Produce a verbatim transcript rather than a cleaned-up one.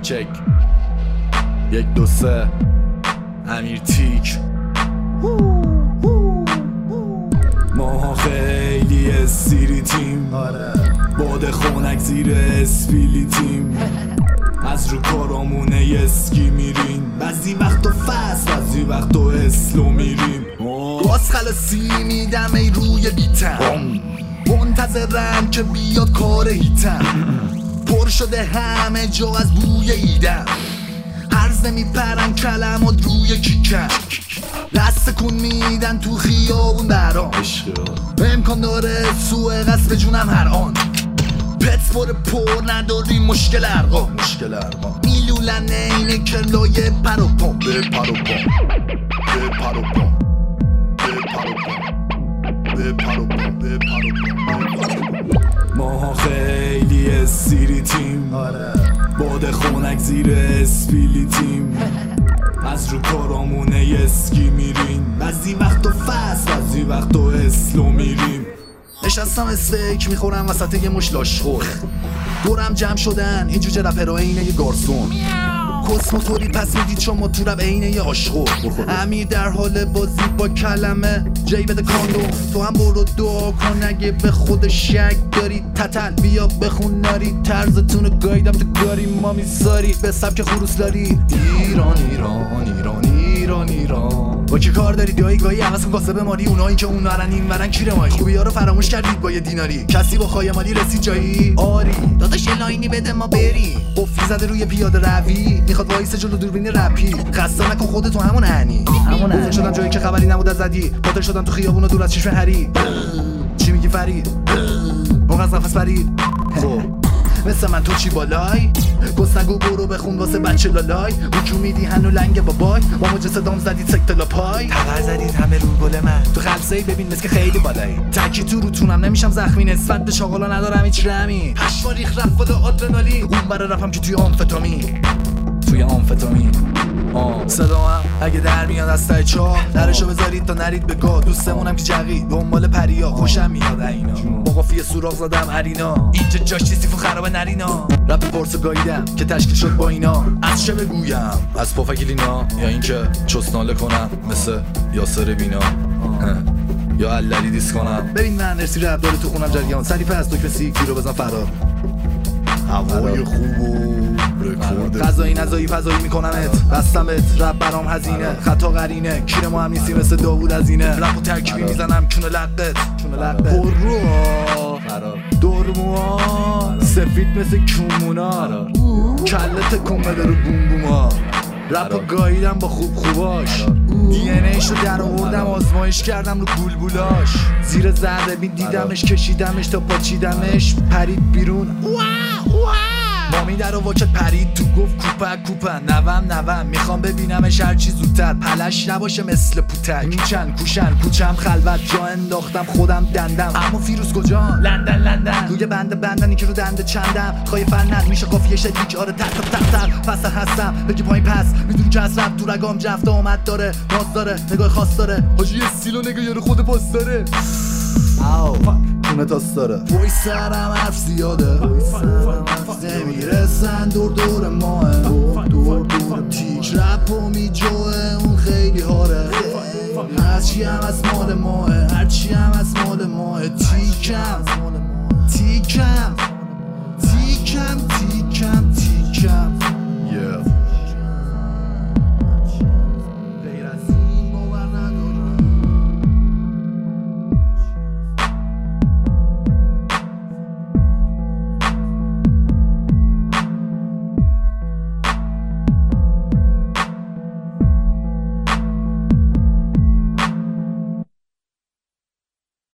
چک یک دو سه امیر تیک. ماها خیلی استریتیم، باد خونک زیر اسپیلیتیم، از رو کارامونه اسکی میریم، بعضی وقت و فصل بعضی وقت و اسلو میریم. باز خلاصی میدم ای روی بیتم، منتظرم که بیاد کار هیتم، پر شده همه جا از بوی ایدم، هرزه میپرن کلمات روی کیکم، دست کن میدن تو خیابون برام، امکان داره سوء قصد جونم هر آن، پت پر پر نداری مشکل ارقام، مشکل ارقام میلولن اینه کلای پروپام، به پروپام به پروپام به پروپام به پروپام به پروپام. ماها خیلی استریتیم، باد خونک زیر اسپیلیتیم، از رو کارامونه اسکی میریم، بعضی وقت و فصل بعضی وقت و اسلو میریم. نشستم استیک میخورم وسط یه مش لاشخور، دورم جمع شدن این جوجه رپرها اینه یه گارسون، کسموتوری پس میدید شما تو رپ اینه یه آشخور، امیر در حال بازی با کلمه جی بده کاندو، تو هم برو دعا کن اگه به خود شک داری، تتل بیا بخون ناری، طرزتونو گایدم تو گاری ما میساری به سبک خروس لاری. ایران ایران ایران ایران ایران با چه کار داری دایی گاهی عوض کن کاسه بماری، اونایی که اون ورن این ورن کیره مایی، خوبی ها رو فراموش کردید با یه دیناری، کسی با خایمالی رسید جایی آری داداش یه لاینی بده ما بریم، قفلی زده روی پیاده روی میخواد وایس جلو دوربین رپی، خسته نکن خودتو همون عنی همون عنی شدم جایی که خبری نبود از زدی، پاتر شدم تو خیابون و دور از چشم هری، چی میگی فرید موقع از نفس پرید، مثل من تو چی بالای گست نگو برو بخون واسه بچه لالای، بکو میدی هنو لنگ بابای با مجه صدام زدید سکت لاپای، تبر زدید همه رو گل من تو خلصهی ببین مثل که خیلی بالایی، تکی تو روتونم نمیشم زخمی، نسبت به شاغلا ندارم هیچ رمی، پشما ریخ رفت بالا آدرنالین، اون برای رفم که توی آمفتامین توی آمفتامین آه صدا هم اگه در میاد از ته چاه درشو بذارید تا نرید به گاه، دوستمونم که جقی دنبال پریا خوشم میاد اینا، با قافیه سوراخ زدم ارینا، اینجا جاش سیفو خرابه نرینا، رپ پرسو گاییدم که تشکیل شد با اینا، از چه بگویم از پافکیلینا، یا اینکه چسناله کنم مثل یاسر بینا یا عللی دیس کنم. ببین من ارسی رپ داره تو خونم جریان، سریفه از دکمه سیکی رو بزن فرار، هوای خوب و رکورد غذایی نزایی فضایی میکنمت، بستمت رپ برام هزینه، خطا قرینه کیر ما هم نیستی مثل داوود از اینه، رپ و ترکیبی میزنم کونه لقت کونه لقت پرروها دورموها سفید مثل کمونا، کلت کمبله رو بومبوما، رپ و گاییدم با خوب خوباش، دی ان ایش رو در آوردم آزمایش کردم رو بولبولاش، زیر ذره بین دیدمش کشیدمش تا پاچیدمش پرید بیرون، مامی در و واکت پرید تو گفت کوپک کوپن نوم نوم میخوام ببینمش هرچی زودتر، پلش نباشه مثل پوتک، میچن کوشن کوچم خلوت جا انداختم خودم دندم، اما فیروز کجا لندن لندن روی بند بندنی که رو دنده چندم، خواهی فرنن میشه قافیه شدیک آره تق تق تق فصل هستم بگی پایین پس میدونی که از رب تو رگام جفت آمد داره ناز داره نگاه خاص داره حاجی استیلو نگاه یارو خود پاس داره آو خونه تاس داره، وای سرم حرف زیاده نمیرسن دور دور ماه، دور دور دور تیک رپ و میجوه اون خیلی هاره، هرچی هم از مال ماه هرچی هم از مال ماه، تیکم تیکم